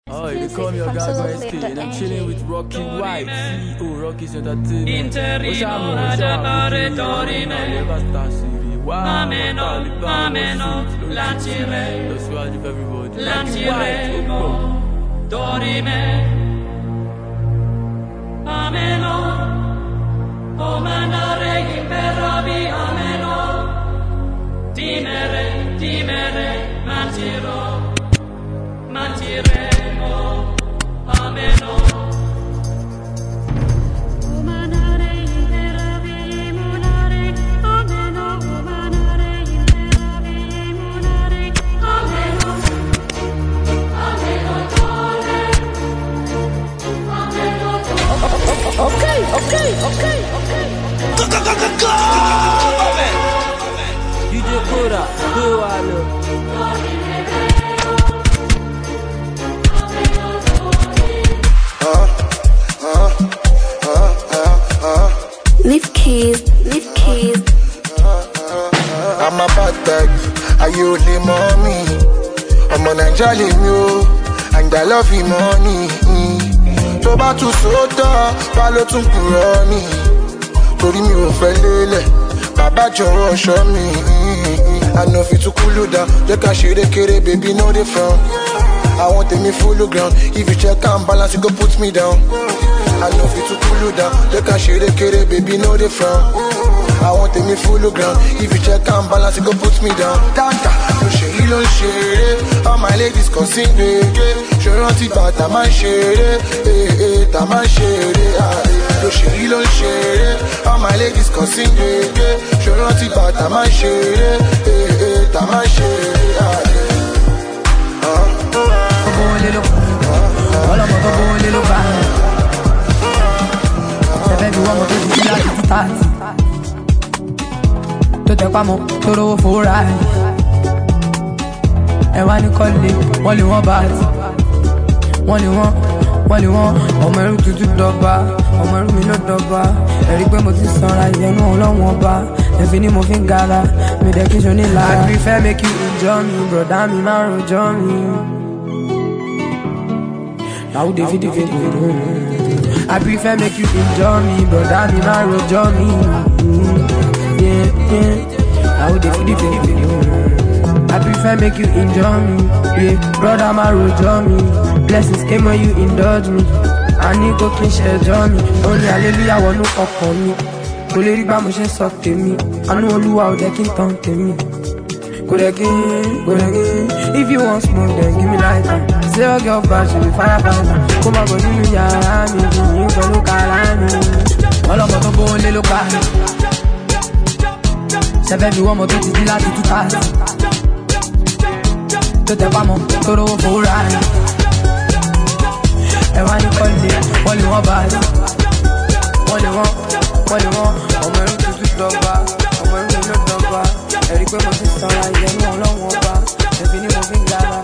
Oh, they call me Ogago SK and I'm chilling with Rocky White, CEO Rocky's Entertainment. Ameno, lanciremo, dorime. Ameno, o mandare imperavi, ameno. Timere, mantiremo, ameno. Umanare imperavi, munare, ameno. Umanare imperavi, munare, ameno. Ameno, dole. Ameno, dole. Okay. DJ Koda, who I love. Leave keys. I'm a bad bag, are you the mommy? I'm a Nigeria, and I love you money. Tó bá tún sódà, bá ló tún kúrò ní. Torí mi ò fẹ́ lélẹ̀, bàbá jọ̀wọ́ ṣọ́ mi. I know fit to cool you down, jẹ́ ká ṣeré kéré, baby no dey frown. I want me full ground, if you check and balance, you go put me down. I know fit to cool you down, jẹ́ ká ṣeré kéré, baby no dey frown. I want me full ground, if you check and balance, you go put me down. Tanta, no ṣèyí ló ń ṣeré, all my ladies kan sing gbèké. Ṣé rántí bàtà máa ń ṣeré, tà máa ń ṣeré. No ṣèyí ló ń ṣeré, all my ladies kan sing gbèké. Ṣé rántí bàtà máa ń ṣeré, tà máa ń ṣeré. Tó tẹ pamọ́ tó rówó fòórà ẹ̀. Ẹ wá ní kọ́lé, wọ́n lè wọ́n bá ti. Wọ́n lè wọ́n, ọmọ ẹrú tuntun dọ́gba. Ọmọ ẹrú mi ló dọ́gba. Ẹ̀rí pé mo ti sanra ìyẹnu ọlọ́wọ́n ọba. Ẹ̀fín ni mo fi ń gara, mi dẹ̀ kí n ṣo ní lára. I prefer make you enjoy me, broda mi máa rojọ́ mi. Now they feel the video. I prefer make you enjoy me, broda mi máa rojọ́ mi. Yeah. Now they feel the video. I prefer make you enjoy me, yeah. Brother, my road me. Blessings came when you indulge me. I need go clean share me. Only hallelujah, one no up on me. Kò lè rí bá mo ṣe sọ tèmi. Àánú Olúwa ò jẹ́ kí n tán tèmi. Kò dẹ̀ kí. If you want smoke, then give me light. Say your girl bad, she be firefighter. Kó má bọ̀ nínú yàrá mi, yìnyín pẹ̀lú kàrá mi. Ọlọ́mọ tó gbówó lé ló ká mi. Ṣẹ̀fẹ̀ bí wọ́n mọ̀ tó ti di láti 2000. Tó tẹ pamọ́, tó rówó fòórà ẹ̀. Ẹ wá ní kọ́lé, wọ́n lè wọ́n bá ẹ̀. Wọ́n lè wọ́n, ọmọ ẹrú tuntun dọ́gba. Ọmọ ẹrú mi ló dọ́gba. Ẹ̀rí pé mo ti sanra ìyẹnu ọlọ́wọ́n ọba. Ẹ̀fín ni mo fi ń gara.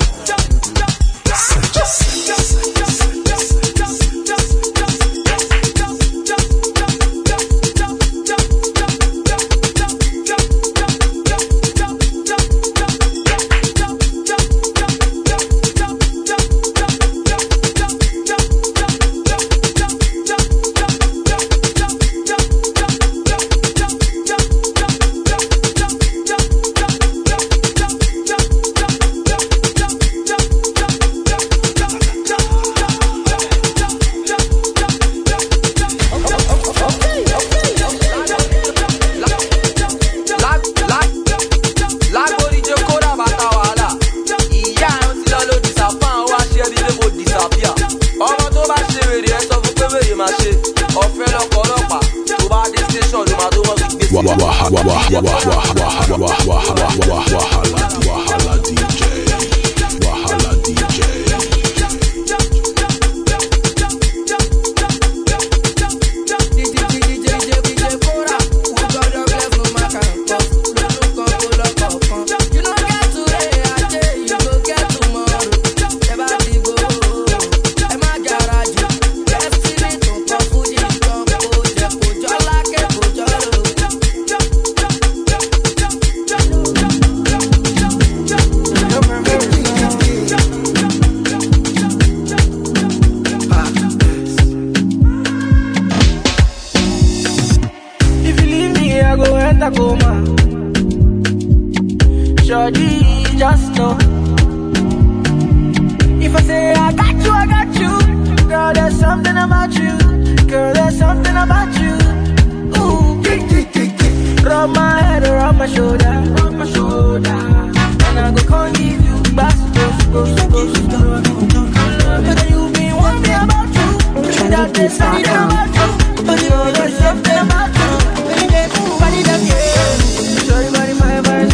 Girl, there's something about you. Girl, there's something about you. Ooh, rub my head around my shoulder, and I go come give you back, but then you been one thing about you. That there's something about you. But girl, there's something about you. Body that sorry, body, my body,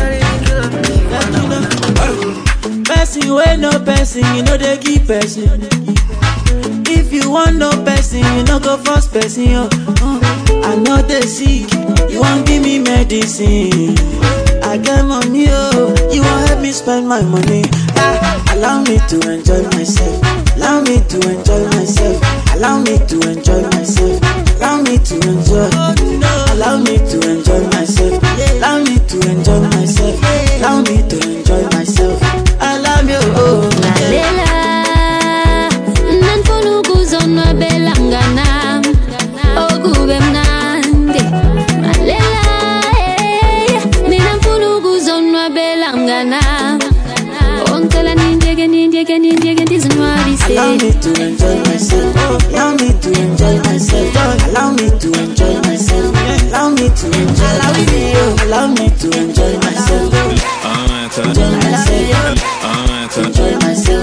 sorry. Person wey no person, you know they give person. If you want no person, you no go first person. I know they sick, you won't give me medicine. I get money, you won't help me spend my money. Allow me to enjoy myself. Allow me to enjoy myself. Allow me to enjoy myself. Allow me to enjoy. Allow me to enjoy myself. Allow me to enjoy myself. Allow me to enjoy myself. I love you, Malela nanfuna ukuzonwabela mnganam okube mnandi Malela mina mfuna ukuzonwabela mnganam ongicela nindiyeke ndizinwabise. allow me to enjoy myself. Allow me to enjoy myself. Allow me to enjoy myself. Allow me to enjoy myself. Allow me to enjoy myself. Enjoy myself. Enjoy myself.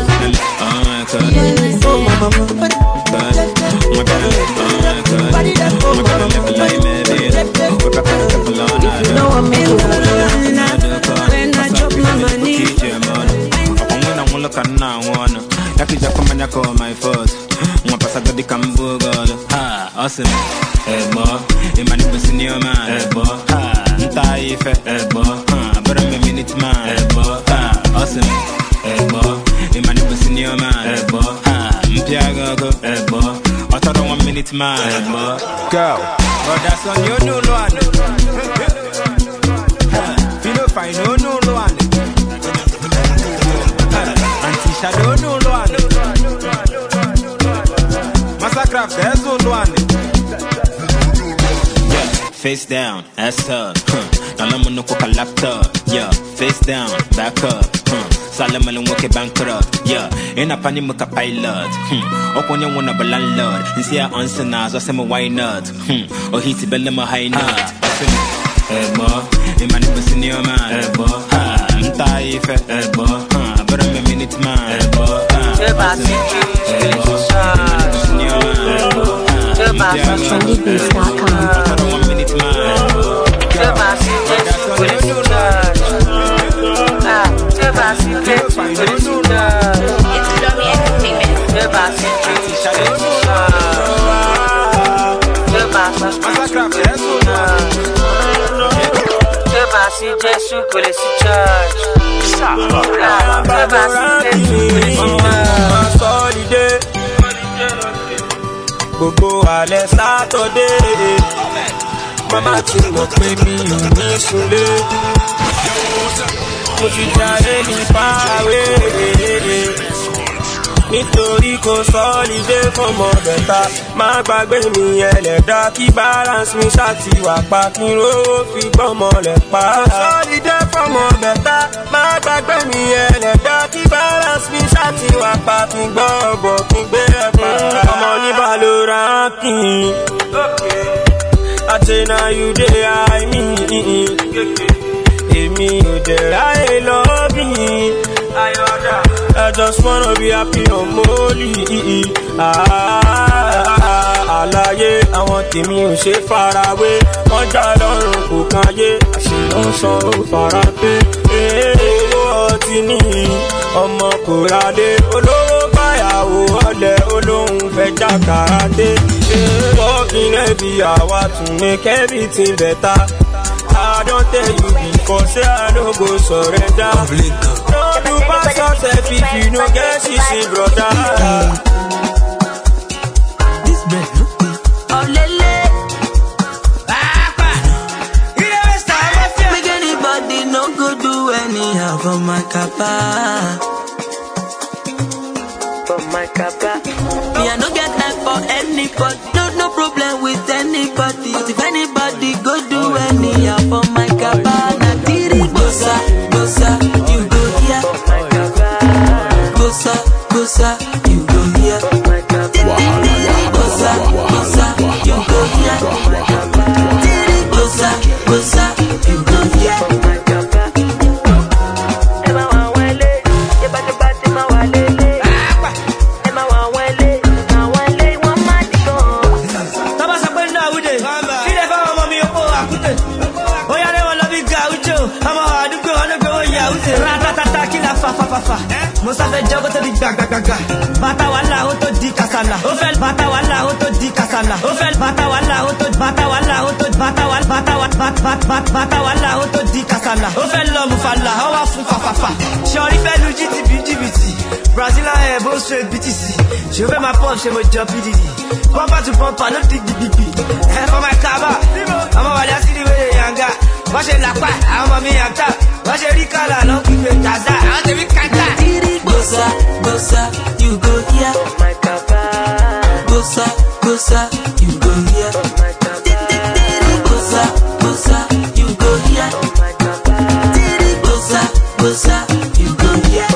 Oh mama, you know I'm in love. When I drop my money, I'm look at now one. Yakija kumanya ko my foot. Mwapasa gadi kambugo. Ha, awesome. Ebo, imani busini yo man. Ebo, ha, nta ife. Ebo, ha, but I'm a minute man. Ebo, ha, awesome. Ebo, imani busini yo man. Ebo, ha, mpiago. Ebo, otoro 1 minute man. Ebo, go. But that's on your new one. Feel fine, no one. Shadow no one. Massacre, there's no one. Yeah, face down, ass up. Nalamu no coca laptop. Yeah, face down, back up. Salaman woke bankrupt. Yeah, in a panic muka pilot. Open your one of a landlord. And see our answer now, so say why not? Or he's a bellum high nut. Ebo, imani busini yo man. Ebo, ha, nta ife. Ebo, ha, but I'm a minute man. Ebo, ha, Trendybeats.com. 1 minute man. Gbogbo alẹ́ Saturday, mama ti mọ̀ pé mi ò ní sunlé. Mo ti jáde ní fàáwé, nítorí kò sọ́lidé fọmọ bẹ̀ta. Má gbàgbé mi ẹlẹ́dá kí balance mi ṣáàtì wà pa kí n rówó fi gbọ́mọ lẹ̀ pa. Sọ́lidé fọmọ bẹ̀ta, má gbàgbé mi ẹlẹ́dá kí balance mi ṣáàtì wà pa kí n gbọ́ ọ̀bọ̀ kí n gbé ẹ̀ pa. Ọmọ ní Valorant kì í. I say now you dey high me. Èmi ò dẹ̀ ráyè lọ́bì. I just wanna be happy on Molly. Àlàyé àwọn tèmi ò ṣe farawé. Wọ́n já lọ́rùn kò káyé. Àṣìlọ́sàn ó fara pé. Owó ọtí ní ọmọ kò rádé. Olówó báyàwó ọlẹ̀ olóhùn fẹ́ já kàràdé. Working every hour to make everything better. I don't tell you before, say I no go surrender. No do pass yourself if you no get shishi, brother. This bread, oh lele, make anybody no go do anyhow for my kappa. For my kappa, me I no get time for anybody. No problem with anybody. But if anybody go do anyhow for my kappa, na tiri gosa, you go here. Gosa, you go here. Bossa, bossa, you go here. Bossa, bossa, you go here. Musa fe jogo to di gaga. Bata wala ho to di kasala. O fel bata wala ho to di kasala. O fel bata wala ho to bata wala ho to bata wala ho to di kasala. O fel lo mu falla ho wa fu fa. Shori fe lu GTB. Brazil a bon straight BTC. Je fais ma poche chez mon job PDD. Bumper to bumper, no dig big. For my kaba, I'm a wala city with a yanga. Wash it like what? I'm a me and tap. Wash it ricala, no keep it taza. I'm the big kanta. Bossa, bossa, you go here. Bossa, bossa, you go here. Bossa, bossa, you go here. Bossa, bossa, you go here.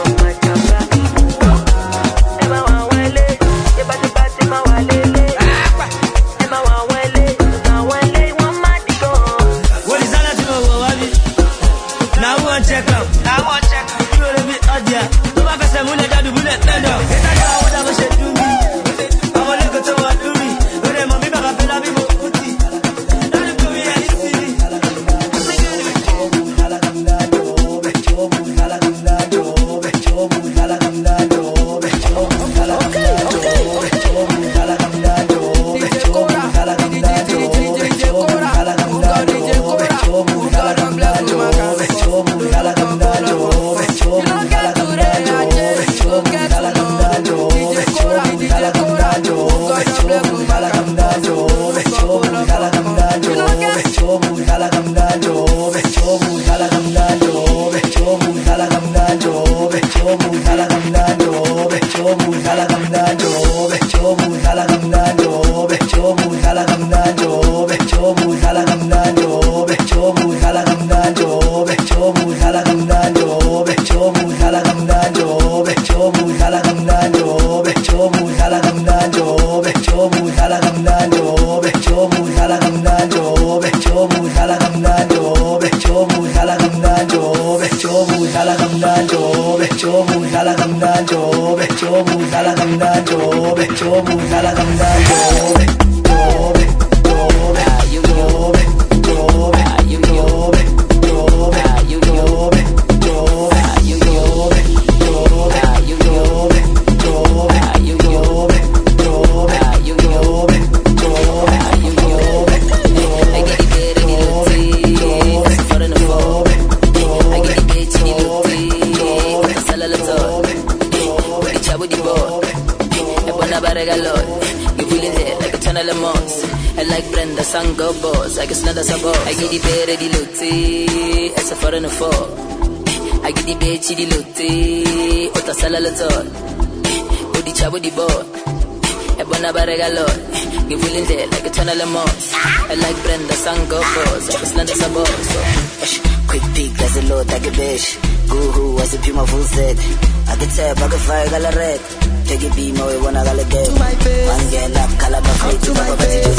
Quick peek as a load like a bitch. Guru was a puma full set. I can tell back a fire gala red. Take it be more when I got a dead. One get up, calabar to my face.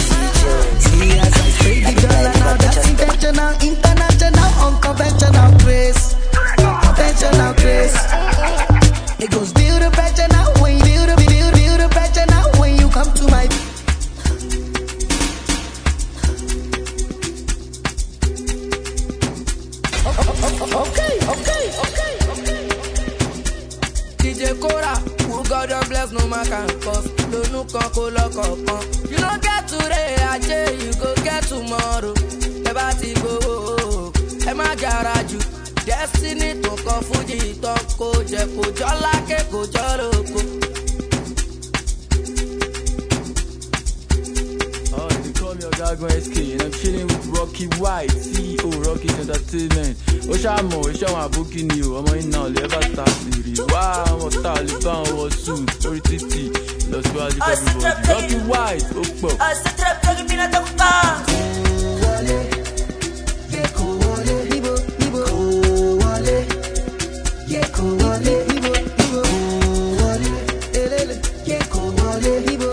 See as I spray the girl and now that's intentional, international, unconventional grace. Conventional grace. It goes build a better now when you build a better now when you come to my. Okay. DJ Cora, who God don't bless no man can cause. Don't no can call up. You don't get today, I say you go get tomorrow. Never see go. Emma garage, destiny to come Fuji talk ko je ko jola ke ko joroko. Oh, they call me Ogago SK, and I'm chilling with Rocky White, CEO Rocky Entertainment. Oshamo, booking you. I'm in now, never start series. Wow, I'm a Taliban or suit, or TT. Let's go out everybody. Rocky White, Okpo. I said, trap, take me at the car. Libo.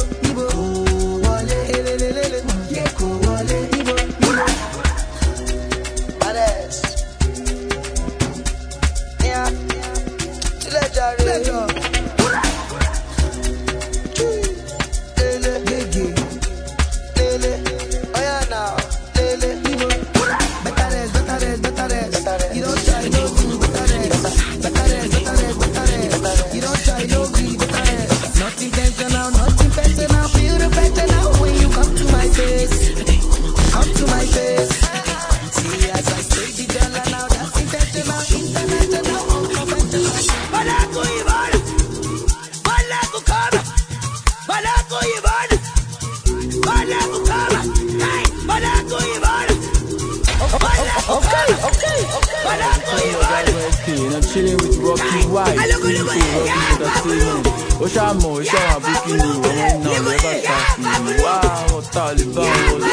And I'm chilling with Rocky White, Rocky Entertainment. Oshamo, Booking, never stop me. Wow, Taliban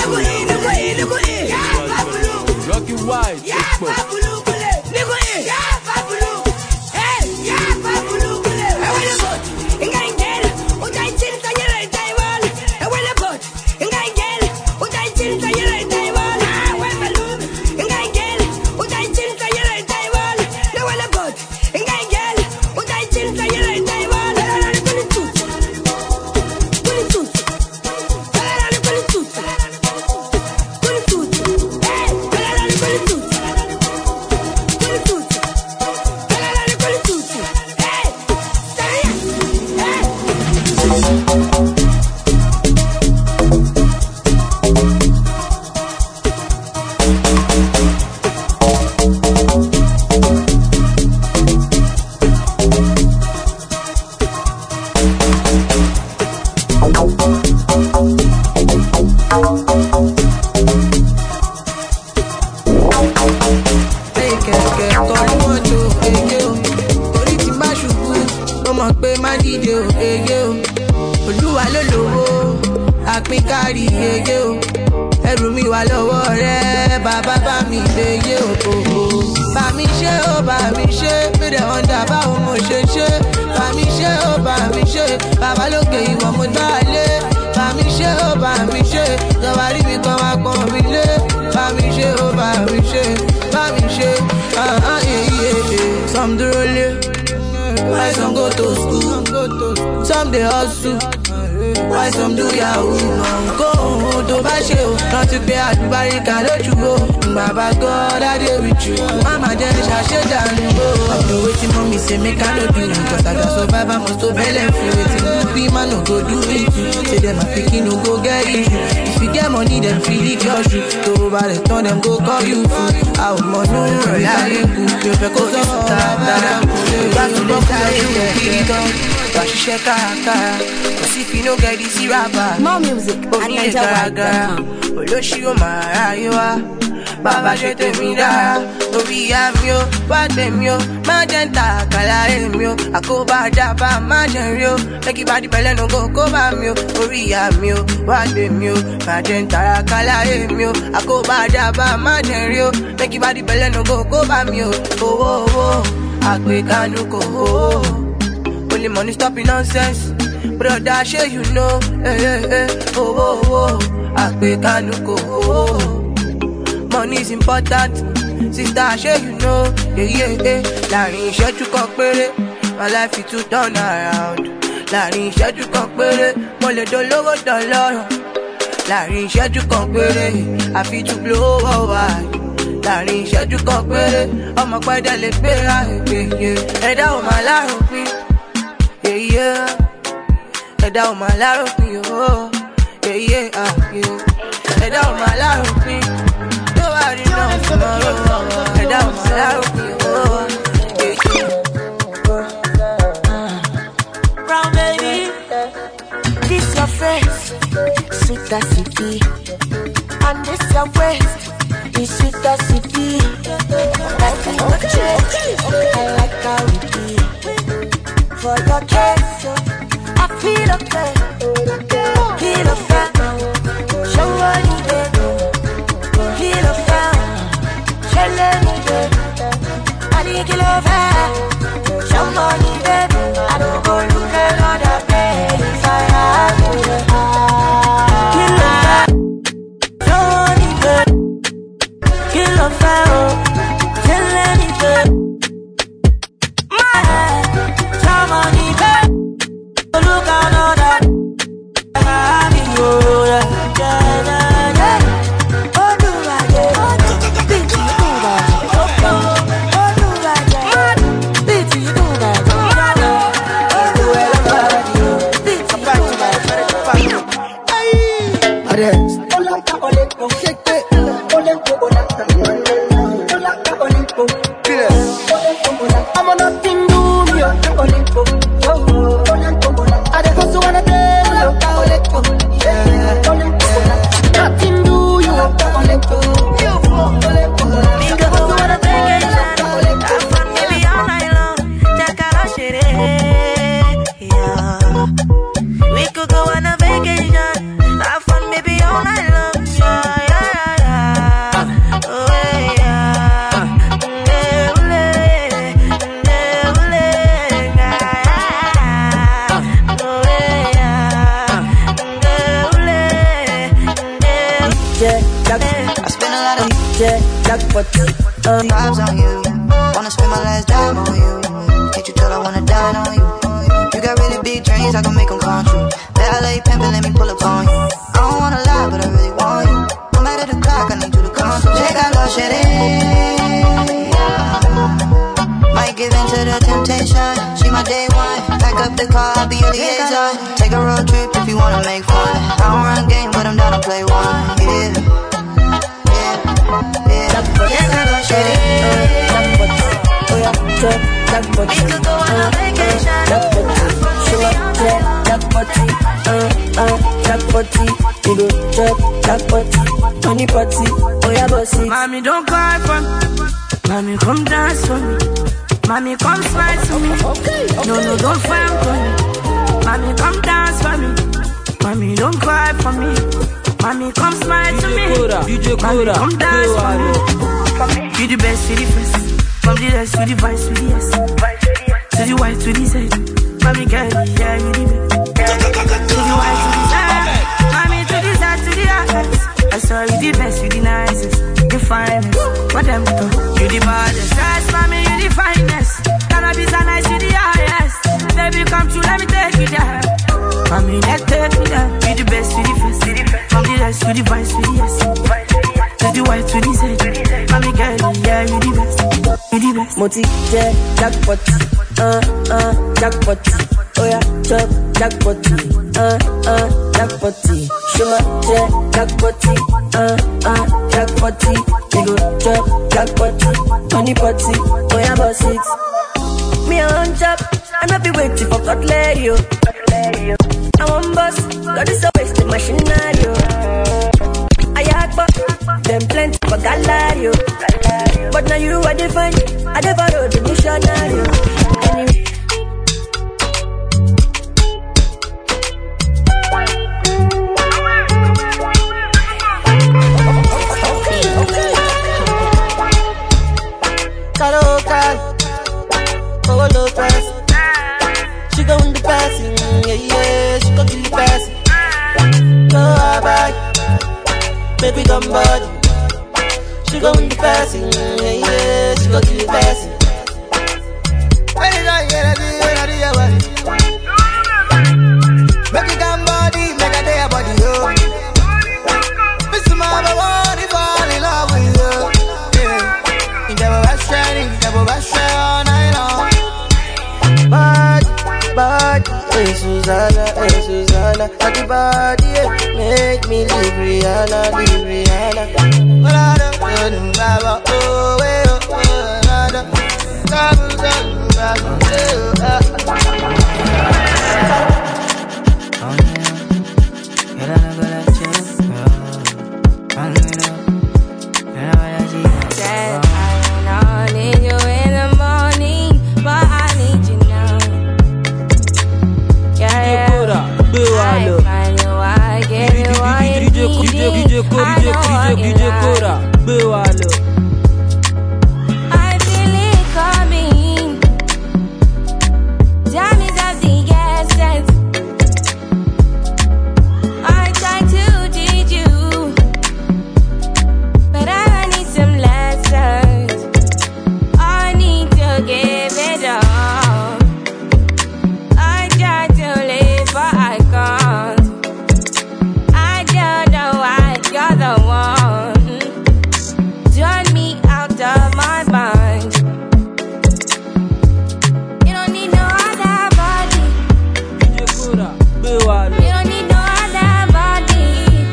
was Rocky White, Some do roll, why some go to school, some they hustle, why some do yahoo. Go to Basho, not to pay at Barika, don't you go. Baba God, I deal with you. Mama just shut down. I'm no waiting for me, say make I no do it. Cause I got survive, I must to bail and free. Waiting, be man, no go do it. Say them a picking, no go get it. If you get money, then feel it your shoe. To over the turn, them go call you food. Out money, no, I ain't good. You feel cause I'm tired. Got to go for you, Shake cause if you no get this rapper, more music at NigerWide.com. Oloshi o Mariah, Baba je te mira, orí àmì o, wá tèmi o, magenta kala èmi o, àkóbá japa májẹ̀rí o, make it body pẹ̀lẹ́ no go kó bá mi o, orí àmì o, wá tèmi o, magenta kala èmi o, àkóbá japa májẹ̀rí o, make it body pẹ̀lẹ́ no go kó bá mi o, owó owó, àgbékanu kò owó. Only money stopping nonsense. Brother, sure you know. I pay Kanuko. Money is important. Sister, sure you know. Láàrin ìṣẹ́jú kan péré, my life is to turn around. Láàrin ìṣẹ́jú kan péré, mo lè dolówó dọlọ́rọ̀. Láàrin ìṣẹ́jú kan péré, I fit to blow wide. Láàrin ìṣẹ́jú kan péré, ọmọ pẹ́dẹ́ lè gbéra ègbè. Ẹ̀dá ò máa láròpin. Yeah, ẹ̀dá ò máa láròpin o. Yeah. Ẹ̀dá ò máa láròpin. Tó wà rí náà fún ọ̀rọ̀. Ẹ̀dá ò máa láròpin o. Brown baby, this your face, sweet as city, and this your waist, is sweet as city. I like the change, I like how we be. For your case, I feel okay, feel okay. Show me baby, feel okay. Tell me baby, I need to love her. Show me baby, I don't go look at other place. I have you, kill her. Show me baby, kill her. Tell me baby. Money, babe. Look another. I spend a lot of vibes on you. Wanna spend my last dime on you. Hit you till I wanna dine on you. You got really big dreams, I can make them come true. Let LA pimpin', let me pull up on you. I don't wanna lie, but I really want you. No matter the clock, I need you to come through. Check out love shit in. Might give in to the temptation. She my day one. Pack up the car, I'll be your liaison. Take a road trip if you wanna make fun. I don't run game, but I'm down to play one. Yeah. Check out love shit in. We could go on a vacation. Money party, oh yeah, bossy. Mommy, don't cry for me. Mommy, come dance for me. Mommy, come smile to me. No, don't frown for me. Mommy, come dance for me. Mommy, don't cry for me. Mommy, come smile to me. Mommy, come dance for me. You the best, you the first. From the left to the vice, to the yes. To the white, to the Z. Mommy, girl, yeah, you the best. To the white, to the Z. Mommy, to the Z, to the yes. I saw you the best, you the nicest, the finest. What them to? You the baddest. Yes, mommy, you the finest. Cannabis are nice, you the highest. Baby, come true, let me take you there. Mommy, let's take me there. You the best, you the first. From the left to the vice, to the yes. To the white, to the Z. Mommy, girl, yeah, you the best. You the best. Moti, jackpot. Jackpot. Oh yeah, chop, jackpot. Jackpot. Shuma, jackpot. Jackpot. We go chop, jackpot. Money potty. Oh yeah, boss it. Me on top, and I be waiting for cutlery. I want boss, got this a wasted machinery. I had but them plenty for Galario. But now you are different. I never wrote the missionary. Anyway. She go in the passing, yeah, she go kill the passing. Go bye, baby come body. She go in the passing, yeah, she go kill the passing. Make it come body, make a day a body, yo. Miss Mama, want to fall in love with you. Yeah, you never was shining, you never was shining all night long. Body, hey Susanna, at the body, make me leave Rihanna. But I don't know, oh, I need you in the morning, but I need you now. Yeah. I find you, I give you all you need. I know what you like. I feel it coming. Time is of the essence. I try to teach you, but I need some lessons. I need to give it all. I try to live, but I can't. I don't know why you're the one. Turn me out of my mind. You don't need no other body. You don't need no other body.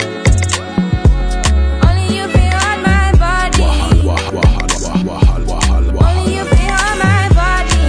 Only you feel on my body. Only you feel on my body.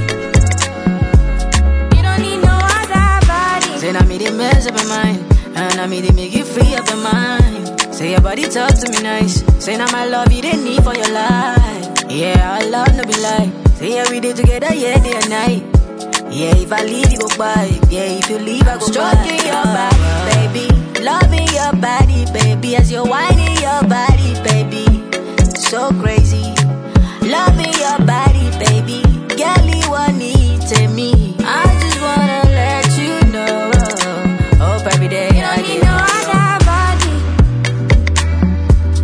You don't need no other body. Say, I made it mess up my mind, and I made it make you free up your mind. Say your body talk to me nice. Say now my love you didn't need for your life. Yeah, our love no be lie. Say yeah, we did together, yeah, day and night. Yeah, if I leave you go by. Yeah, if you leave I go stroking your body, baby. Loving your body, baby. As you're whining your body, baby. So crazy. Loving your body, baby. Girl, you want it to me. I just wanna let you know. Hope every day You don't need no other body.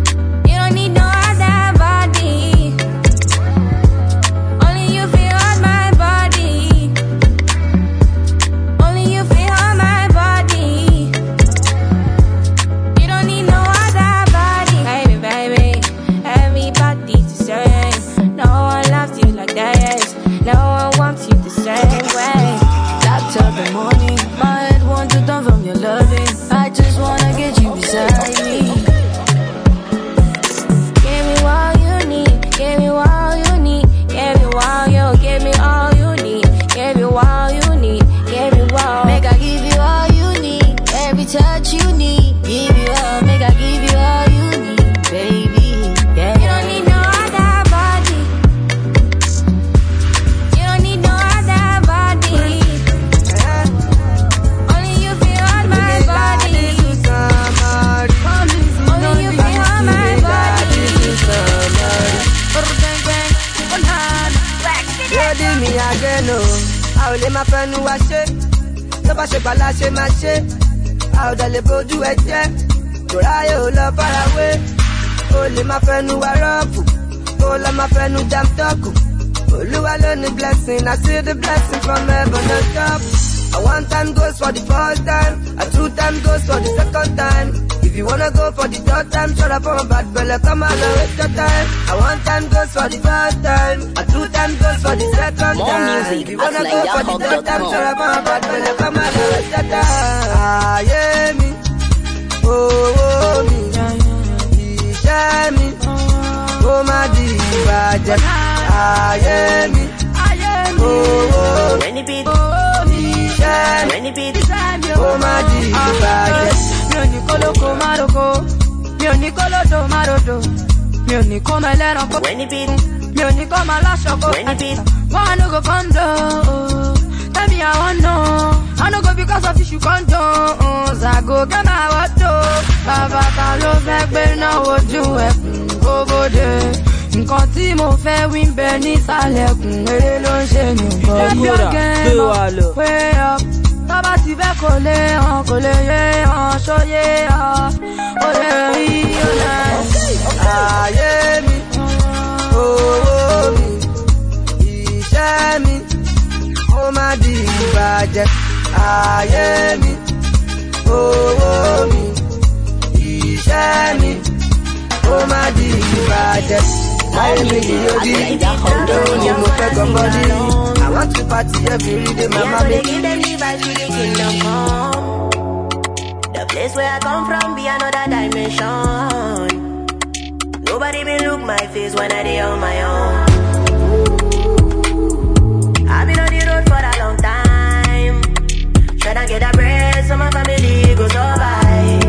ò lè máa fẹnu wa ṣe. Tó bá ṣe gbàlá ṣe máa ṣe. A ò dẹ̀ lè bójú ẹ jẹ́. Tòráyè ò lọ farawé. O lè máa fẹnu wa rọ́ọ̀bù. Kó lọ máa fẹnu jam tọ́kù. Olúwa ló ní blessing. I see the blessing from heaven on top. A one time goes for the first time. A two time goes for the second time. If you wanna go for the third time, shut up on a bad belly, come on and waste your time. A one time goes for the first time. A two time goes for the second More time. music If you wanna go for the third time, shut up @LayaHub.com. on a bad belly, come on and waste your time. Ah, yeah, me. Oh, me. Iṣẹ́ mi. Ó máa di ìbàjẹ́. Ah, yeah, me. Oh, Many people. Many people. Oh, my dear. Mi ò ní kólókó mároko, mi ò ní kólódò márodò, mi ò ní kó máa ẹlẹ́ran kó. Mi ò ní kó máa láṣọ kó. Wọ́n no go condo, tell me I want know. I no go because of issue condo, Zago get my wato. Bàbá ta ló fẹ́ gbé náà wojú ẹkùn kó bóde. Nǹkan tí mo fẹ́ wí ń bẹ nísàlẹ̀kùn, eré ló ń ṣe mí gbọ́. Ìgbàgbẹ́ way up. Tọ́ba ti fẹ́ kò lè hàn, kò lè yé hàn, ṣóyé hàn, ó lè rí ọ̀nà. Ayé mi, owó mi, iṣẹ́ mi, ó máa di ìbàjẹ́. Ayé mi, owó mi, iṣẹ́ mi, ó máa di ìbàjẹ́. Ayé mi ni yóò di ìdákọ̀ọ́dọ́ ni mo fẹ́ gbọ́ngàn ní. I want to party every day, mama make give them the vibes to the kingdom come. The place where I come from be another dimension. Nobody will look my face when I dey on my own. I've been on the road for a long time. Try to get a bread so my family go survive.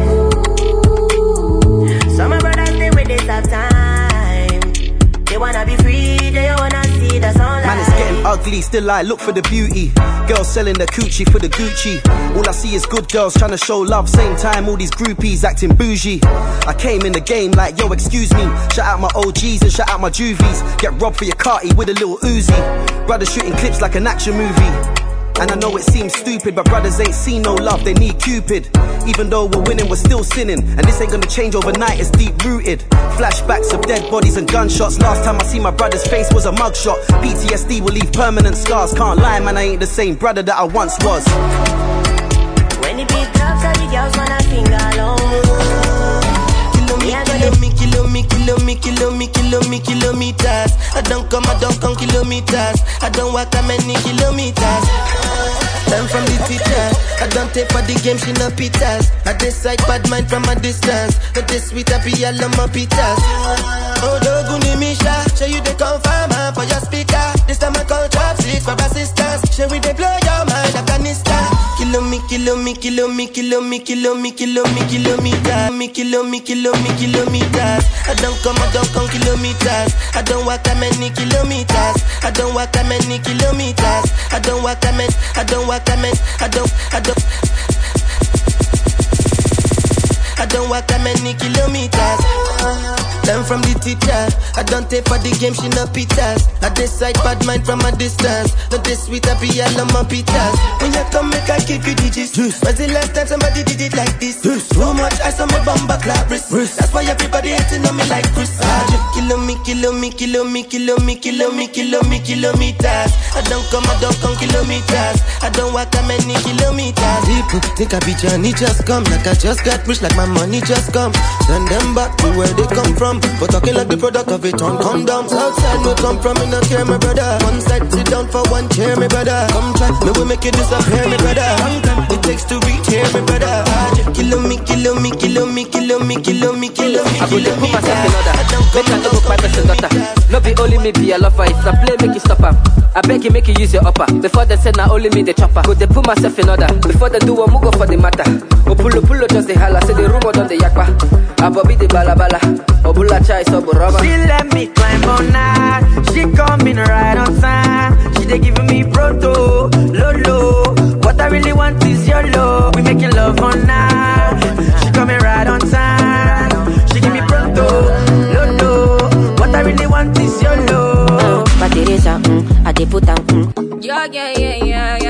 Some of my brothers stay with this tough time. They wanna be free, they wanna see the sunlight. Man, it's getting ugly, still I look for the beauty. Girls selling the coochie for the Gucci. All I see is good girls trying to show love. Same time, all these groupies acting bougie. I came in the game like, yo, excuse me. Shout out my OGs and shout out my juvies. Get robbed for your carty with a little Uzi. Brothers shooting clips like an action movie. And I know it seems stupid, but brothers ain't seen no love, they need Cupid. Even though we're winning, we're still sinning. And this ain't gonna change overnight, it's deep rooted. Flashbacks of dead bodies and gunshots. Last time I see my brother's face was a mugshot. PTSD will leave permanent scars. Can't lie, man, I ain't the same brother that I once was. When the beat drops, all the girls wanna sing along. Kilometers. I don't come kilometers. I don't walk that many kilometers. Time from the teacher. I don't take for the game, she no pitas. I decide bad mind from a distance. But this sweet happy, all of my pitas. Oh, Doguni Misha, show you the confirm for your speaker. This time I call trap six for assistance. Show we they blow your mind, Afghanistan. Kilometers. I don't come kilometers. I don't walk that many kilometers. I don't walk that many kilometers. I don't walk that many. I don't walk that many kilometers. Learn from the teacher. I don't take for the game, she no pitas. I decide bad mind from a distance. Not this sweet happy, all of my pitas. When you come, make I give you digits. When's the last time somebody did it like this? Too much ice on my bumper clap wrist. That's why everybody hating on me like Chris. Kilometers. I don't come kilometers. I don't walk that many kilometers. People think I be Johnny just come. Like I just got rich, like my money just come. Send them back to where they come from. But talking like the product of it on condom. Outside we come from, me not care, my brother. One side sit down for one chair, my brother. Come try, me will make it disappear, my brother. Long time it takes to reach here, my brother. Kilometers. I go dey put myself in order. Make I no go fight person daughter. No be only me be a lover. If I play, make you stop am. I beg you, make you use your upper. Before they say na only me the chopper. Go dey put myself in order. Before they do one, go for the matter. Pulo just the holla. Say the rumor done the yakpa. Abobi the balabala. Obula chai so rubber. She let me climb on night. She coming right on time. She dey giving me proto, lolo. What I really want is your love. We making love on night. She coming right on time. She give me proto, lolo. What I really want is your love. But it is I dey put am Yeah.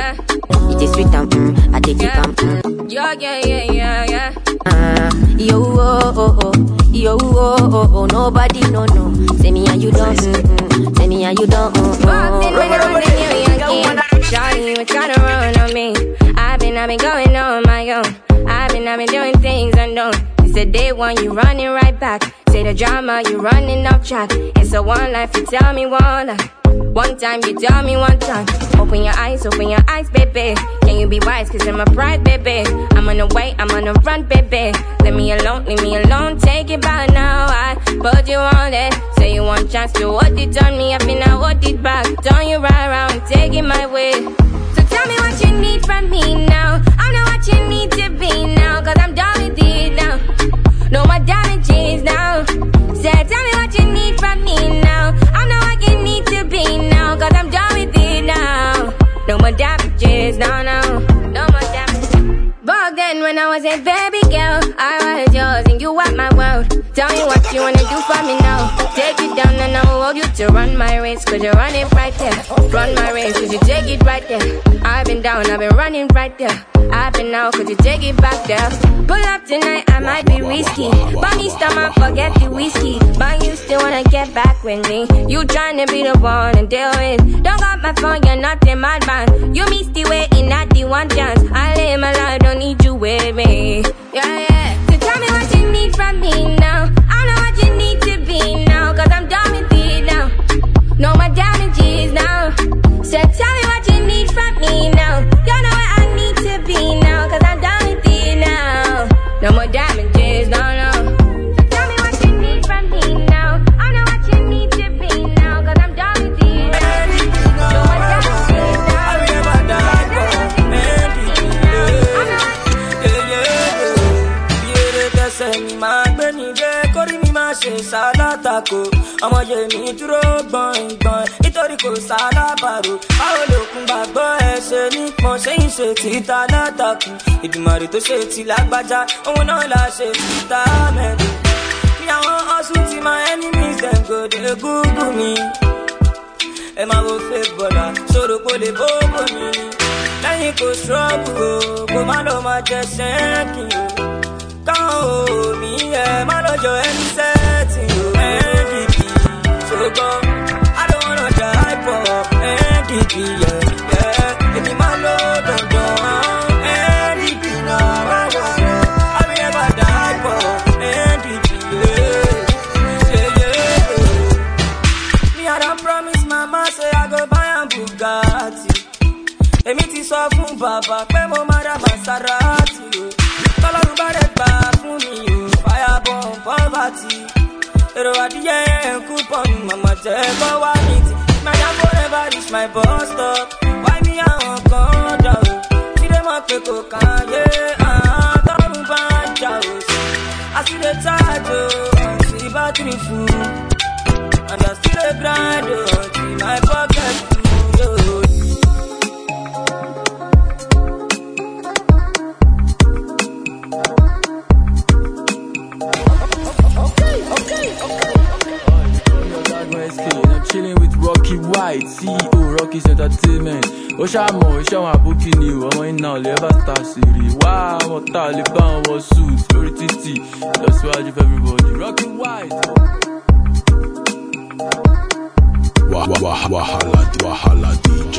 yeah. Yo, nobody no. Say me and you don't, say me and you don't. Shawty, you tryna run on me. I've been going on my own. I've been doing things unknown. It's a day one, you running right back. Say the drama, you running off track. It's a one life, you tell me one life. One time, you tell me one time. Open your eyes, baby. Can you be wise, cause I'm a pride, baby. I'm on the way, I'm on the run, baby. Leave me alone, take it back now. I put you on it. Say you want chance to hold it on me. I feel I hold it back. Turn you right around, take it my way. So tell me what you need from me now. I know what you need to be now, cause I'm done with it now. No more damages now. Say, tell me what you need from me now. I know what you need to be now, cause I'm done with it now. No more damages, no more damages. Back then when I was a baby girl, I was yours and you were my world. Tell me what you wanna do for me now. Take it down and I'll hold you to run my race, cause you're running right there. Run my race, cause you take it right there. I've been down, I've been running right there. I've been out, cause you take it back there. Pull up tonight, I might be risky. But me stomach, forget the whiskey. But you still wanna get back with me. You tryna be the one and deal with. Don't got my phone, you're not a madman. You missed the way in at the one chance. I live my life, don't need you with me. Yeah. So tell me what you need from me now. I know what you need to be now, cause I'm done with it now. No more damages now. So tell me what you need from me now. You know where I need to be now, cause I'm done with it now. No more damages, no. So tell me what you need from me now. I know what you need to be now, cause I'm done with it now. No more damages now. Sálátàkó ọmọ yèmí dúró gbọ̀ngbọ̀n nítorí kò sálábàrò báwo lòkun gbàgbọ́ ẹ ṣe nípọn ṣéyìn ṣe ti ta látàkù ìdùmarè tó ṣe ti lágbájá òun náà la ṣe ti ta mẹ́rin ní àwọn ọ̀sùn tí my enemies dem go dey google mi ẹ máa wo fake bọ́lá ṣòro kò lè bóbó mi lẹ́yìn kò struggle o kò má lọ máa jẹ ṣẹ́ẹ̀kì o káwọn ò mí ẹ má lọ́jọ́ ẹni sẹ́ẹ̀tì o NDP ṣùgbọ́n I don't wanna die for NDP èmi máa lọ dandan NDP náà wáwá I will never die for NDP Me I don promise mama say I go buy am Bugatti èmi ti sọ fún bàbá pé mo máa ra Maserati o tọ́lọ́run bá rẹ̀ gbà fún mi o fire burn poverty èrò adìyẹ ẹ̀kú pọ̀nù màmá jẹ́ kọ́ wá ní ti mẹ́ta forever reach my bus stop wáyé mi àwọn kan dà o tí lè mọ̀ pé kò kàn yé tọ́lọ́run bá jà o I still dey charge o until battery full and I still dey grind o until my pocket full o. I'm chilling with Rocky White, CEO Rocky's Entertainment. Oshamo, Oshamo Abukini, ọmọ iná lè ever start series. Wow, ọmọ Taliban wọ suit, lórí títì, lọ́síwájú for everybody. Rocky White. Wahala DJ.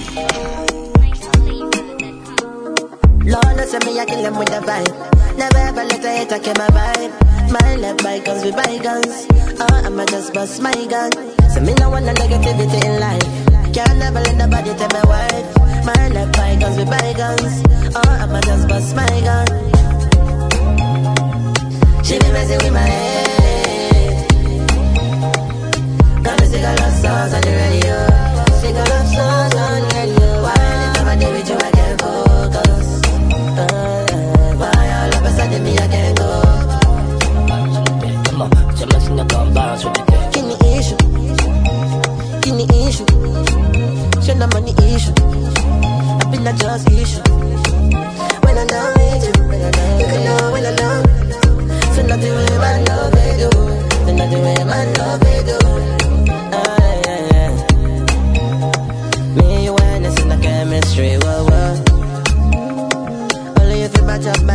Lord, I say me I kill them with the vibe. Never ever let a hater kill my vibe. My left bygones with bygones. I'ma just bust my gun. So me no want no negativity in life. Can't never let nobody tell my wife. My left bygones with bygones. I'ma just bust my gun. She be messing with my head. Got me sing a love songs on the radio. Sing a love songs on the radio. Why anytime I do with you I can't focus. Why all of a sudden me I can't go. Give me issue. Give me issue. Show no money issue. I've been a just issue. When I'm done with you, you can know when I'm done. So nothing with my love they do. So nothing with my love they do. Yeah. Me and you and it's in the chemistry. Whoa. Only if you match up my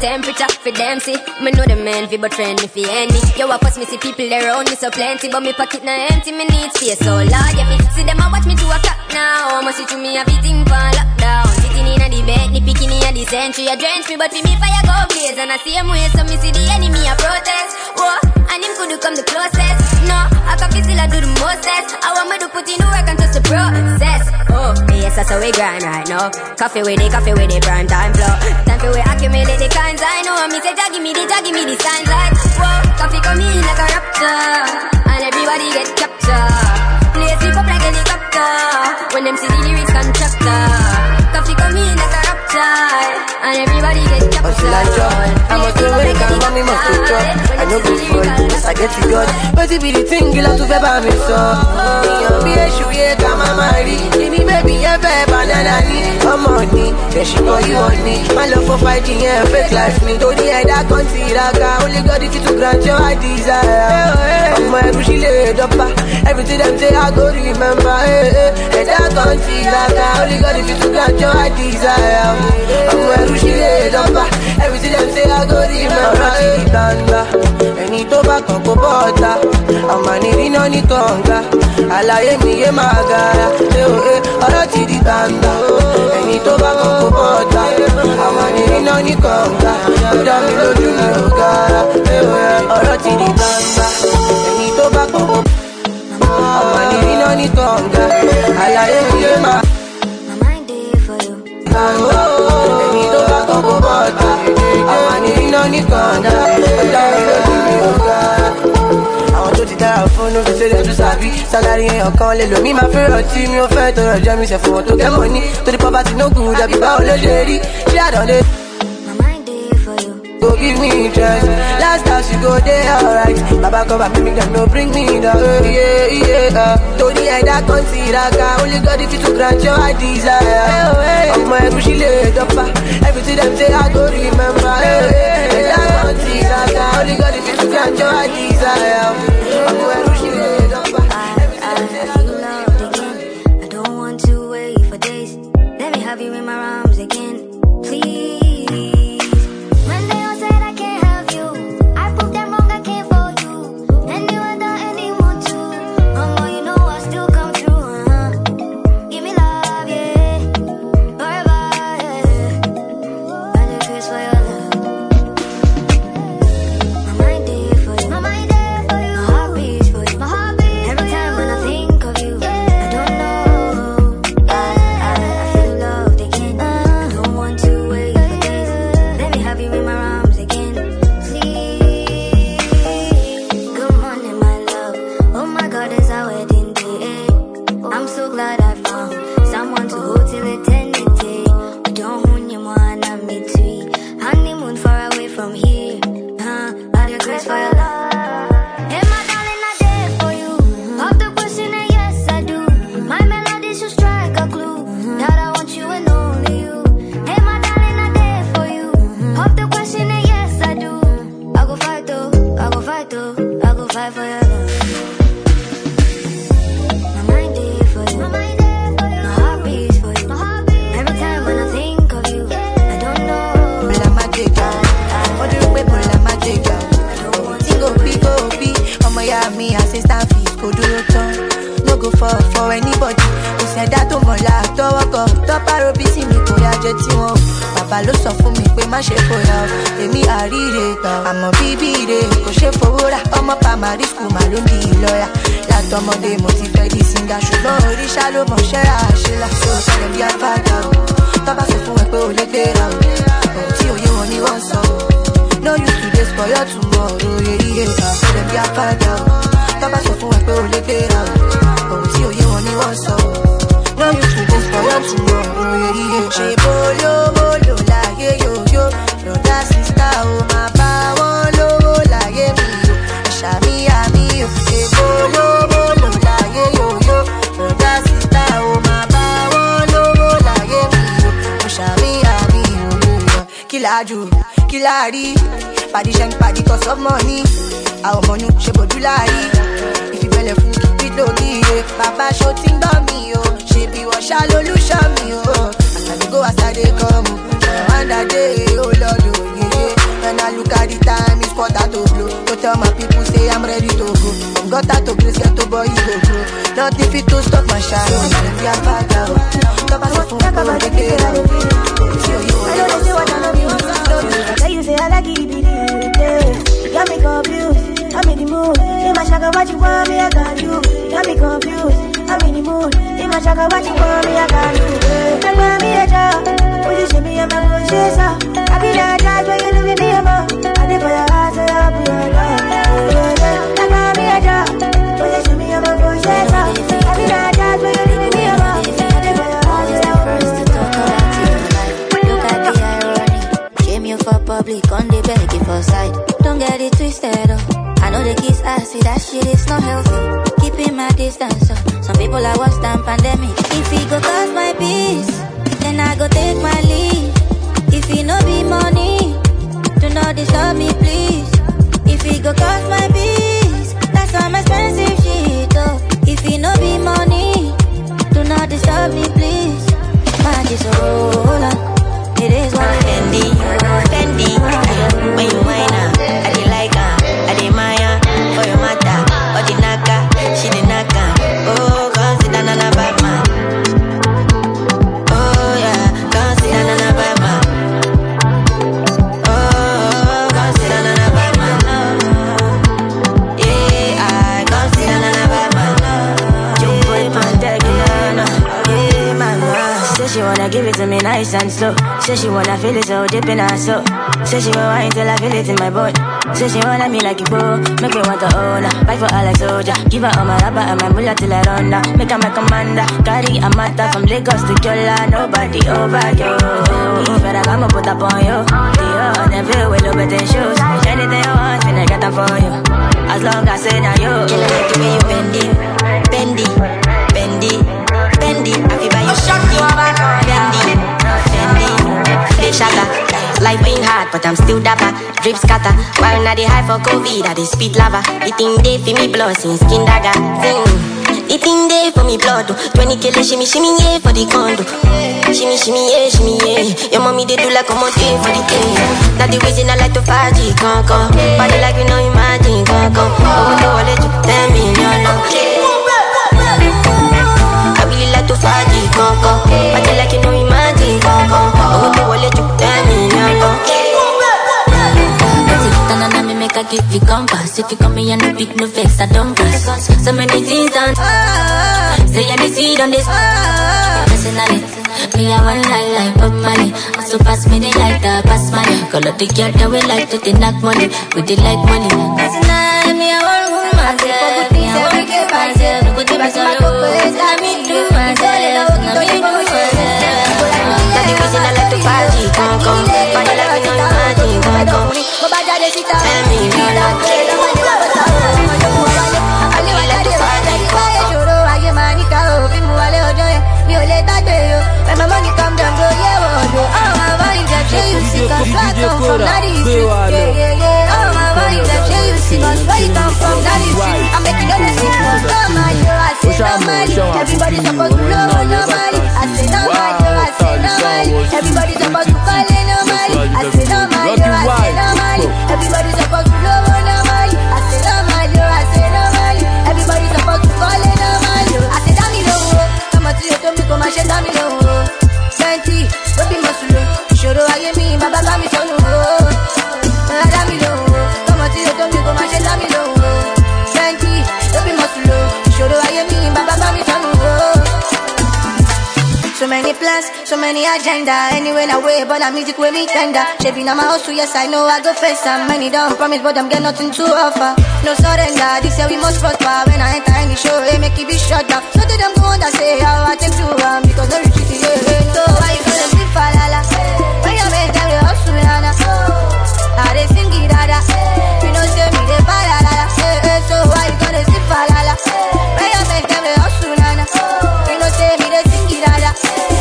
temperature for them see. Me know the man fi but friend me fi any. Yo, I pass me see people around me so plenty, but me pocket na empty, me need space. So Lord, yeah, me see them a watch me 2 o'clock now. Must see to me everything for lockdown. Sitting in a the bed, the bikini a the century, a drench me, but for me fire go blaze. And I see him way, so me see the enemy a protest. Whoa, and him could come the closest. No, I can feel still I do the mostest. I want me to put in work and trust the process. Oh, yes, that's how we grind right now. Coffee with the prime time flow. Time for we accumulate the kinds I know. Me say, give me the signs like, whoa, coffee come in like a raptor, and everybody get captured. Play sleep up like a helicopter, when them see the lyrics contractor. Coffee come in like a raptor, and everybody get captured. I must do wake and mommy must to drop. I know good for you, I get you God. But it be the thing you love to be by me so. Be a shoe, yeah, come on, Mary. Give me baby, yeah, baby, banana. Come on, me, then she call you on me. My love for fighting, yeah, fake life me. Do the head I can't see like I only got it to grant your desire. I'm my rushy laid up. Everything them say I go remember. Head I can't see like I only got it to grant your desire. I'm my rushy laid up. Everything them say I go remember. Any tobacco go butter. I'm a nini no ni tonga. Alaye mi ye magara. Ora ti di tanda. Any tobacco go butter. I'm a nini no ni tonga. Dami lo ju mi ogara. Ora ti di tanda. Any tobacco go. I'm a nini no ni tonga. Alaye mi ye magara. Any tobacco go butter. I'm a nini no ni tonga. Dami lo ju mi ogara. Tó ti dára fún un fi ṣe lè tún sàbí sálárì èèyàn kan lè lò mí máa fẹ́ràn tí mi ò fẹ́ tọrọ jẹ́ mi ṣe fún wọn tó kẹ́ mọ́ ní torí poverty no good àbí báwo ló ṣe rí ṣé àdánlé. Go give me interest. Last time she go there alright. Baba cover me, them no bring me down. Tony I that consider only God if you to grant your desire. I'm my bushy laid up. Everything them say I go remember. That consider only God if you to grant your desire. I'm my bushy laid up. I don't want to wait for days. Let me have you in my arms again, please. Ọmọdé mo ti fẹ́ di singa ṣùgbọ́n oríṣà ló mọ̀ ṣẹ́ àṣìlá tó ṣẹlẹ̀ bí afáàdà o tọ́ba sọ fún ẹ pé o lè gbéra o ohun tí òye wọn ni wọ́n sọ o no use today spoil tomorrow yeye ṣẹlẹ̀ bí afáàdà o tọ́ba sọ fún ẹ pé o lè gbéra o ohun tí òye wọn ni wọ́n sọ o no use today spoil tomorrow yeye ṣe bolówó lò láyé yòyó broda sista o máa bá wọn lówó láyé mi o ẹ̀ṣà mi àmì o ṣe bolówó. Kilari, party shank party cause of money. Our money she bodu lari. If you belle food, keep it low. Papa shooting on me, oh. She be what shallow me, oh. As I go, as I come, one day, oh Lord, oh yeah. when I look at the time, it's quarter to blow. So tell my people, say I'm ready to go. Got out to grace, get to boy, go grow. Not if it to stop my shine. If you're back out, stop us from going to get out. I don't know what I love you. I tell you, say I like it. You got me confused. I'm in the mood. In my shaka, what you want me, I got you. Got me confused. I'm in the mood. In my shaka, what you want me, I got you. I want me a job. Would you see me in my conscience? I be that judge when you look at me, I'm up. I did for your eyes, so I'll be your love. I want me a job. Would you see me in my conscience? I be that judge when you look at me, I'm up. I did for your eyes, so I'll be your love. Look at the irony. Shame you for public, on the beg you for side. Don't get it twisted, oh. I know the kiss, I see that shit is not healthy. Keeping my distance, oh. Some people are worse than pandemic. If it go cause my peace, then I go take my leave. If it no be money, do not disturb me, please. If it go cause my peace, that's some expensive shit, oh. If it no be money, do not disturb me, please. Man, just hold on. It is what it is. Fendi, when you whine up, I did like her, I did Maya, for your mother, or the naka, she the naka. Oh, consider nana bad man. Oh yeah, consider nana bad man. Oh, consider nana bad man. Yeah, I consider nana bad man. You put my tag in, yeah, mama. Say she wanna give it to me nice and slow. Say she wanna feel it so deep in her soul. Say she wanna wine till I feel it in my bone. Say she wanna me like a bow. Make me want to own her. Fight for her like soldier. Give her all my rubber and my mullah till I run down. Make her my commander. Carry a matter from Lagos to Kyola. Nobody over you. If I'ma put up on you. You never will over the shoes. Anything you want, then I got them for you. As long as I say now you. Kill it the way you bendy, bendy, bendy, bendy. I feel by you bendy, bendy, bendy. They shatter. Life ain't hard, but I'm still dapper. Drip scatter. While not the high for COVID, I the speed lava. The thing they for me blood since skin dagger. The thing they for me blood. 20 kilo shimmy shimmy yeah for the condo. Shimmy shimmy yeah. Your mommy they do like a monkey for the thing. That the reason I like to fight it, come. Body like you know imagine, come. Oh no, I let you 10 million. I really like to fight it, come. Body like you know imagine, come. Oh no, I let you 10 million. I give you compass. If you come me and no big no vex, I don't press. So many things done. Say I need seed on this. Personally, me I want like Bob Marley. So pass me the light, pass money. Call up the girl that we like to knock money. We did like money. Cause tonight me I want myself. Me I want to get myself. Nobody pass all over. Let me do myself. Let me do myself. That's the reason I like to party. Come. Party like you know imagine. Come. Tell me you love me. Everybody's supposed to love normally. I say normally. Everybody's supposed to fall in normally. I say normally. Everybody's supposed to love normally. I say normally. Everybody's supposed to fall in normally. I say damn it low. Come on to you, don't be come and share damn it low. Senti, don't be muscle. Shoro aye me, baba bami sonu. Damn it low. Come on to you, don't be come and share damn it low. Senti, don't be muscle. Shoro aye me, baba bami sonu. So many plans, so many agenda. Anyway, now way, but I'm music with me tender. Shaping on my house, so yes, I know I go face some. Many don't promise, but I'm getting nothing to offer. No surrender, this year we must prosper. When I enter any show, they make it be shut down. So they don't go on that say how I take to because no retreat, yeah. So why you gonna be falala? When you make them, they hustle, nana. How they sing it, dada. You know, say me, they falala. So why you gonna be falala? When you make them, they hustle, nana. You know, say me, they sing it, dada.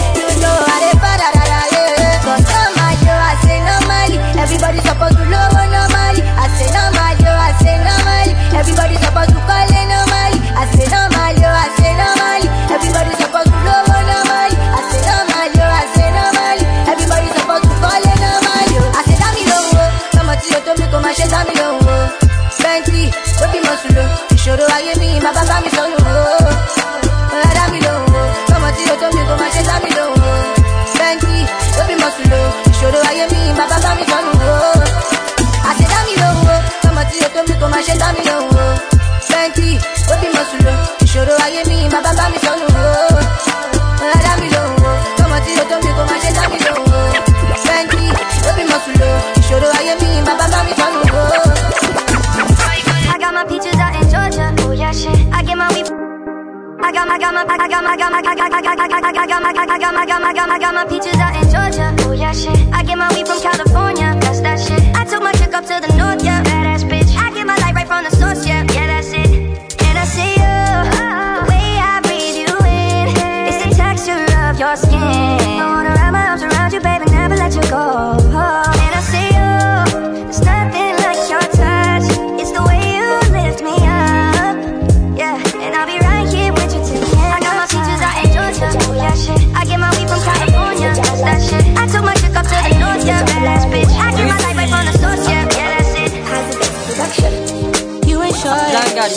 Everybody's supposed to love normally. I say normally. Everybody's supposed to call it normally. I say normally. Everybody's supposed to love normally. I say normally. get my weed. I got my peaches out in Georgia. Oh yeah, shit. I get my weed from California. That's that shit. I took my chick up to the north, yeah. Badass bitch. I get my light right from the source, yeah. Yeah, that's it. And I see you. The way I breathe you in. It's the texture of your skin. I wanna wrap my arms around you, baby, never let you go. And I see you. There's nothing like your touch. It's the way you lift me up. Yeah, and I'll be right here with you till the end. I got my peaches out in Georgia. Oh yeah, shit. I get my weed from California. That's that shit. I took my chick up to the north, yeah. Badass bitch. I get my light right from the source, yeah. Yeah, that's it. You ain't sure yet, but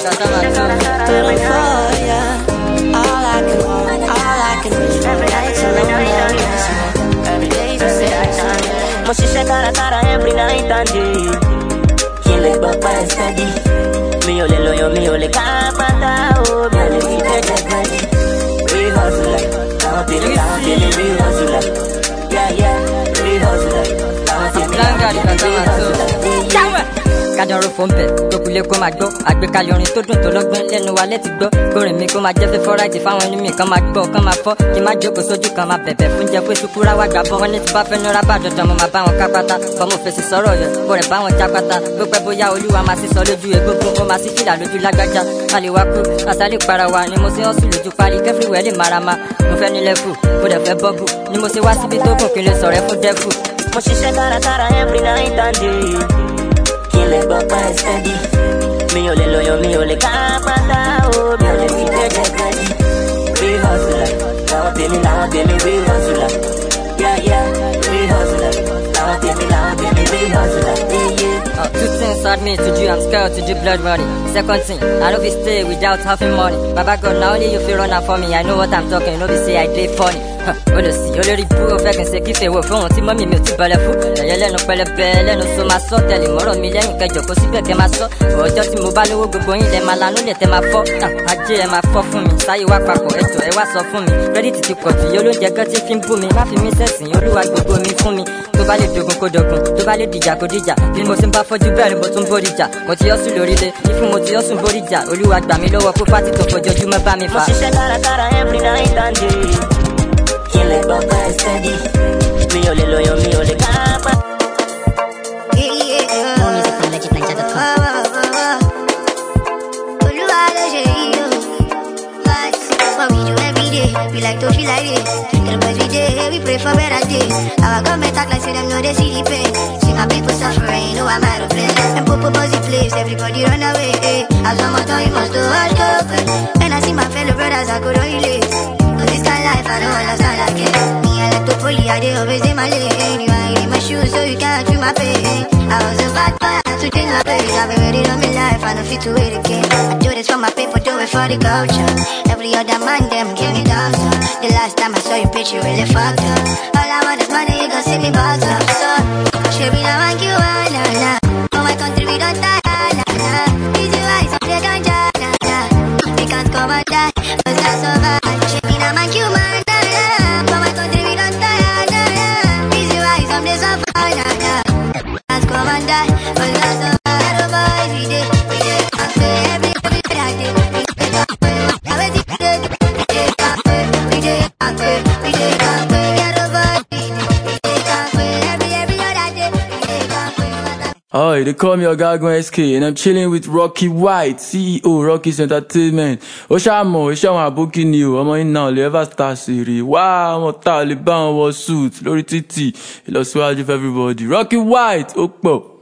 I'm for ya. All I can want, all I can wish for nights alone. Every day's the same. Mo ṣiṣẹ́ kárakára every night and day. Kí n lè gbọ́ pa ẹ̀ steady. Mi ò lè lóyún, mi ò lè ká pátá o. Mi ò lè fi jẹ́jẹ́ gbẹ́dì. Real hustler, àwọn tèmi real hustler. Yeah, yeah, real hustler. Àwọn tèmi real hustler. Kájọrò fún bẹ̀ tókulé kó máa gbọ́ àgbékalẹ̀ orin tó dùn tó lọ́gbọ́n lẹ́nu wa létí gbọ́ kórìn mi kó máa jẹ́ fẹ́ fọ́ráìtì fáwọn onímì kan máa gbọ́ kan máa fọ́ kí má jókòó sójú kan máa bẹ̀bẹ̀ fún jẹ́ pé sukura wá gbà bọ́ wọn ní ti bá fẹ́ nura bá dandan mo máa bá wọn ká pátá fọmọ fèsì sọ̀rọ̀ yẹn kó rẹ̀ bá wọn já pátá bó pẹ́ bóyá olúwa máa sì sọ lójú egungun ó máa sì fìlà lójú lágbájá a lè wá kú àsálì para wa ni mo sì hàn sùn lójú parí kẹ́fìwẹ́ lè mara ma mo fẹ́ nílẹ̀ fù mo dẹ̀ fẹ́ bọ́bù ni mo sì wá síbi tó gùn kí n lè sọ̀rọ̀ ẹ fún dẹ́fù. Mo ṣiṣẹ́ kárakára every night and day. Kí n lè gbọ́ pa ẹ̀ steady. Mi ò lè lóyún, mi ò lè ká pátá o. Mi ò lè fi jẹ́jẹ́ gbẹ́dì. Real hustler, làwọn tèmi real hustler. Yeah, yeah, real hustler. Làwọn tèmi real hustler. Yeah, yeah. Two things hurt me to do, I'm scared to do blood money. Second thing, I know we stay without having money. Baba God, now only you feel run out for me. I know what I'm talking, no be say I play funny. Olórí bú ó fẹ́ kí n ṣe kí fèwò fún ohun tí mọ́mí mi ò ti bọ̀lẹ̀ fún. Ẹ̀yẹ lẹ́nu pẹlẹbẹ lẹ́nu so máa sọ tẹ̀lé mọ́rọ̀ mi lẹ́yìn kẹjọ kó síbẹ̀ kẹ́ máa sọ. Ọjọ́ tí mo bá lówó gbogbo yín lẹ máa lanú lẹ̀ tẹ́ máa fọ́. Ajé ẹ máa fọ́ fún mi, sáyé wá papọ̀ ẹ̀jọ̀ ẹ wá sọ fún mi. Kírẹ́dìtì ti pọ̀ jù yóò ló ń jẹ gán tí fi ń bú mi. Má fi mí sẹ̀sìn olúwa gbogbo mi fún mi. Tó bá lè dogun kó dogun, tó bá lè dìjà kó dìjà. Bí mo ti ń bá fọ́jú bẹ́ẹ̀ ni mo tún borí jà. Mo ti yọ́sùn lórílé, ìfún mo ti yọ́sùn borí jà. Olúwa gbà mí lọ́wọ́ kó pátì tó fojoojúmọ́ bá mi fà. Mo ṣiṣẹ́ kárakára every night and day. Kí n lè gbọ́ pa ẹ̀ steady. Mi ò lè lóyún, mi ò lè ká pátá. More music from legitninja.com. Olúwa ló ṣe yìí o. What we do every day, we like to feel like it. Tell boys we day, we pray for better days. Our government act like say them know they see the pain. See my people suffering, know I'm out of place. And popo buzzy place, everybody run away. As one more time, you must do all open. And I see my fellow brothers, I could only relate. Cause this kind of life, I don't understand like it. Me, I like to poly, I did always in my lane. You ain't in my shoes, so you can't feel my pain. I was a bad boy, I had to change my ways. I've been ready to my life, I don't fit to wait again. I do this for my people, do it for the culture. Every other man, them give me down, so. The last time I saw you, bitch, you really fucked up. All I want is money, you gon' see me box up, so. Should be now, thank you, nah. For my country, we don't die, nah. Easy wise, I'm the ganja, nah. We can't come and die, cause that's so bad. Should be now, thank you, man, nah. For my country, we don't die, nah. Easy wise, I'm the suffer, nah. Can't come and die, cause that's so bad. Hello, boys, we did, can't pay every day, I did. Oh, they call me Ogagun SK, and I'm chilling with Rocky White, CEO Rocky's Entertainment. Oshamo, Oshama booking you. I'm in now, ever star series. Wow, I'm a Taliban was suit. Lori Titi, he lost for everybody. Rocky White, Okpo.